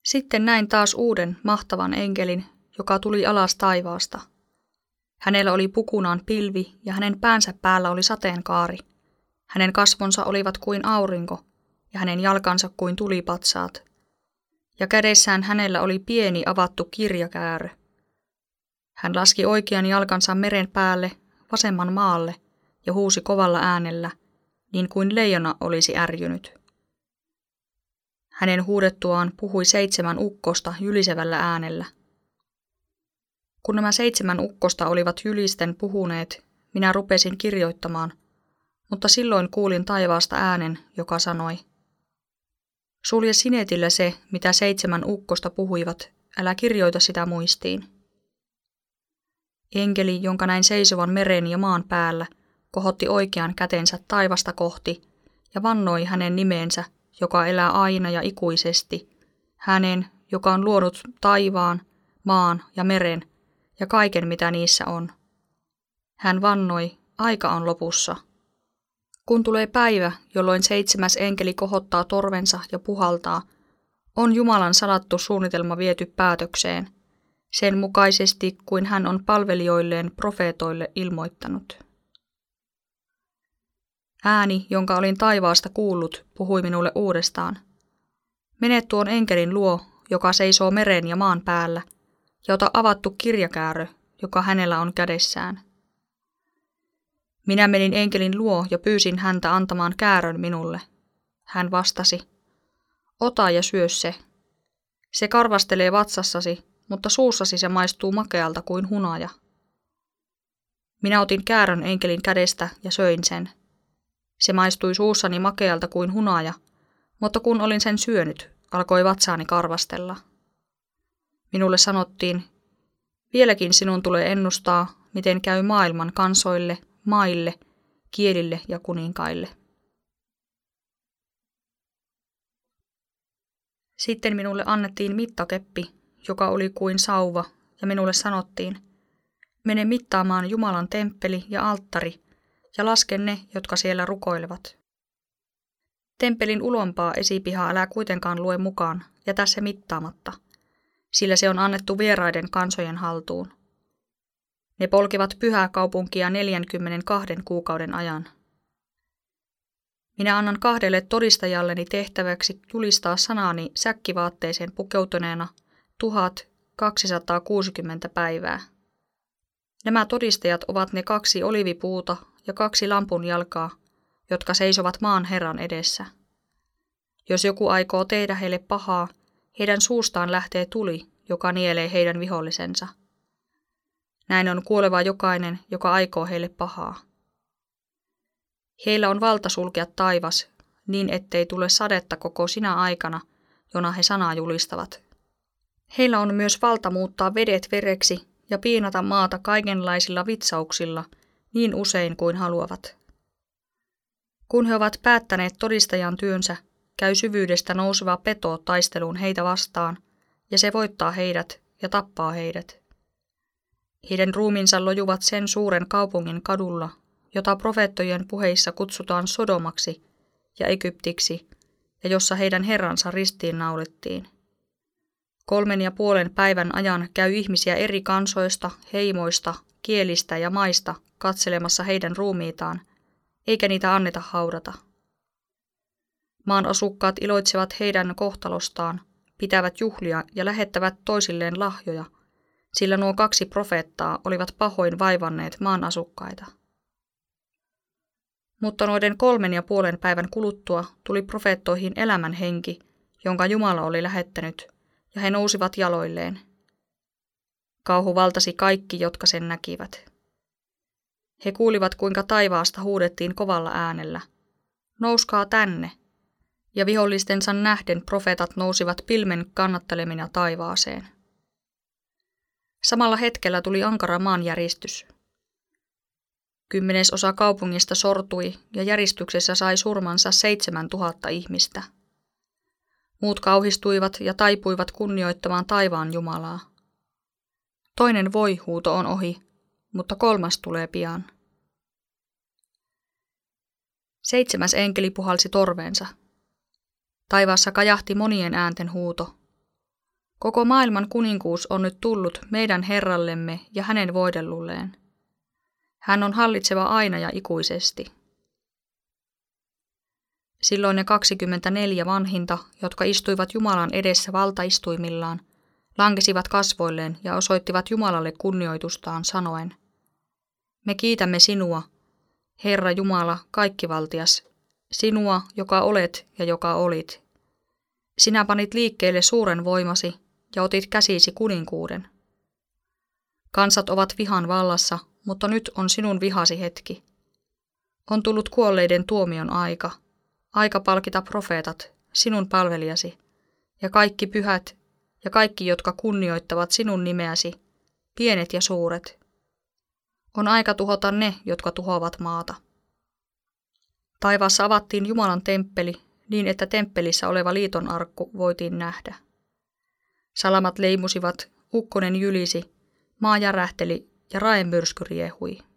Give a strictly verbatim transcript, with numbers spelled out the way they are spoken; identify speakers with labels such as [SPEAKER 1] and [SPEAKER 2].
[SPEAKER 1] Sitten näin taas uuden mahtavan enkelin, joka tuli alas taivaasta. Hänellä oli pukunaan pilvi ja hänen päänsä päällä oli sateenkaari. Hänen kasvonsa olivat kuin aurinko ja hänen jalkansa kuin tulipatsaat. Ja kädessään hänellä oli pieni avattu kirjakäärö. Hän laski oikean jalkansa meren päälle, vasemman maalle ja huusi kovalla äänellä, niin kuin leijona olisi ärjynyt. Hänen huudettuaan puhui seitsemän ukkosta jylisevällä äänellä. Kun nämä seitsemän ukkosta olivat jylisten puhuneet, minä rupesin kirjoittamaan, mutta silloin kuulin taivaasta äänen, joka sanoi: Sulje sinetillä se, mitä seitsemän ukkosta puhuivat, älä kirjoita sitä muistiin. Enkeli, jonka näin seisovan meren ja maan päällä, kohotti oikean kätensä taivasta kohti ja vannoi hänen nimeensä, joka elää aina ja ikuisesti, hänen, joka on luonut taivaan, maan ja meren ja kaiken, mitä niissä on. Hän vannoi, aika on lopussa. Kun tulee päivä, jolloin seitsemäs enkeli kohottaa torvensa ja puhaltaa, on Jumalan salattu suunnitelma viety päätökseen, sen mukaisesti kuin hän on palvelijoilleen profeetoille ilmoittanut. Ääni, jonka olin taivaasta kuullut, puhui minulle uudestaan. Mene tuon enkelin luo, joka seisoo meren ja maan päällä, ja ota avattu kirjakäärö, joka hänellä on kädessään. Minä menin enkelin luo ja pyysin häntä antamaan käärön minulle. Hän vastasi: Ota ja syö se. Se karvastelee vatsassasi, mutta suussasi se maistuu makealta kuin hunaja. Minä otin käärön enkelin kädestä ja söin sen. Se maistui suussani makealta kuin hunaja, mutta kun olin sen syönyt, alkoi vatsaani karvastella. Minulle sanottiin: Vieläkin sinun tulee ennustaa, miten käy maailman kansoille, maille, kielille ja kuninkaille. Sitten minulle annettiin mittakeppi, joka oli kuin sauva, ja minulle sanottiin: Mene mittaamaan Jumalan temppeli ja alttari, ja laske ne, jotka siellä rukoilevat. Temppelin ulompaa esipihaa älä kuitenkaan lue mukaan, jätä se mittaamatta, sillä se on annettu vieraiden kansojen haltuun. Ne polkivat pyhää kaupunkia neljänkymmenenkahden kuukauden ajan. Minä annan kahdelle todistajalleni tehtäväksi julistaa sanani säkkivaatteeseen pukeutuneena tuhat kaksisataakuusikymmentä päivää. Nämä todistajat ovat ne kaksi olivipuuta ja kaksi lampun jalkaa, jotka seisovat maan Herran edessä. Jos joku aikoo tehdä heille pahaa, heidän suustaan lähtee tuli, joka nielee heidän vihollisensa. Näin on kuoleva jokainen, joka aikoo heille pahaa. Heillä on valta sulkea taivas, niin ettei tule sadetta koko sinä aikana, jona he sanaa julistavat. Heillä on myös valta muuttaa vedet vereksi ja piinata maata kaikenlaisilla vitsauksilla, niin usein kuin haluavat. Kun he ovat päättäneet todistajan työnsä, käy syvyydestä nouseva peto taisteluun heitä vastaan, ja se voittaa heidät ja tappaa heidät. Heidän ruumiinsa lojuvat sen suuren kaupungin kadulla, jota profeettojen puheissa kutsutaan Sodomaksi ja Egyptiksi, ja jossa heidän herransa ristiin naulettiin. Kolmen ja puolen päivän ajan käy ihmisiä eri kansoista, heimoista, kielistä ja maista katselemassa heidän ruumiitaan, eikä niitä anneta haudata. Maan asukkaat iloitsevat heidän kohtalostaan, pitävät juhlia ja lähettävät toisilleen lahjoja, sillä nuo kaksi profeettaa olivat pahoin vaivanneet maan asukkaita. Mutta noiden kolmen ja puolen päivän kuluttua tuli profeettoihin elämän henki, jonka Jumala oli lähettänyt, ja he nousivat jaloilleen. Kauhu valtasi kaikki, jotka sen näkivät. He kuulivat, kuinka taivaasta huudettiin kovalla äänellä: Nouskaa tänne! Ja vihollistensa nähden profeetat nousivat pilmen kannattelemina taivaaseen. Samalla hetkellä tuli ankara maanjäristys. Kymmenesosa kaupungista sortui ja järjestyksessä sai surmansa seitsemän tuhatta ihmistä. Muut kauhistuivat ja taipuivat kunnioittamaan taivaan Jumalaa. Toinen voi-huuto on ohi, mutta kolmas tulee pian. Seitsemäs enkeli puhalsi torveensa. Taivaassa kajahti monien äänten huuto. Koko maailman kuninkuus on nyt tullut meidän Herrallemme ja hänen voidellulleen. Hän on hallitseva aina ja ikuisesti. Silloin ne kaksikymmentäneljä vanhinta, jotka istuivat Jumalan edessä valtaistuimillaan, lankesivat kasvoilleen ja osoittivat Jumalalle kunnioitustaan sanoen: Me kiitämme sinua, Herra Jumala, kaikkivaltias, sinua, joka olet ja joka olit. Sinä panit liikkeelle suuren voimasi ja otit käsisi kuninkuuden. Kansat ovat vihan vallassa, mutta nyt on sinun vihasi hetki. On tullut kuolleiden tuomion aika, aika palkita profeetat, sinun palvelijasi, ja kaikki pyhät, ja kaikki, jotka kunnioittavat sinun nimeäsi, pienet ja suuret. On aika tuhota ne, jotka tuhoavat maata. Taivaassa avattiin Jumalan temppeli, niin että temppelissä oleva liiton arkku voitiin nähdä. Salamat leimusivat, ukkonen jylisi, maa järähteli ja raemyrsky riehui.